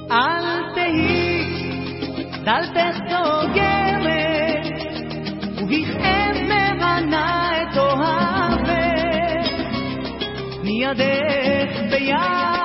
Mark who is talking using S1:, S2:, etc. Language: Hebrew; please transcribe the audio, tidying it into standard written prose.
S1: אל תהי דלתך סוגרת ובכאב מבנה את אוהבך מידך ביד